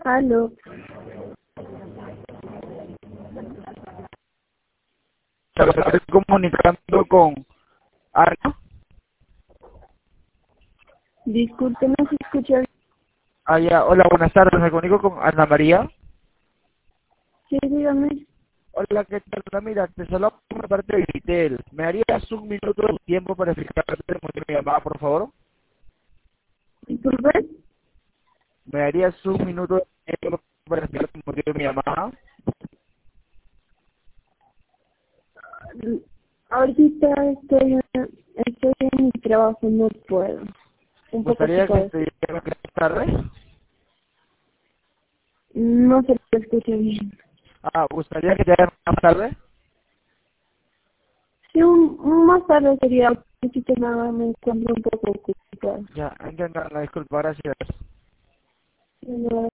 Aló, Estoy comunicando con Ana. disculpe, no se escucha bien. Ah, ya. Hola, buenas tardes. Me comunico con Ana María. Sí, dígame. Hola, ¿qué tal? Ana? Mira, te saludo por parte de Vitel. ¿Me harías un minuto de tiempo para explicarte el motivo de mi llamada, por favor? Disculpe. ¿Me harías un minuto de tiempo para explicarte el motivo de mi llamada? Ahorita estoy en mi trabajo, no puedo. Un poco ¿Gustaría que ocupada. te llame más tarde? No se lo escucha bien. ¿Gustaría que te llame más tarde? Sí, más tarde sería. Ahorita nada, me encuentro un poco ocupada. Ya, disculpa, gracias. No,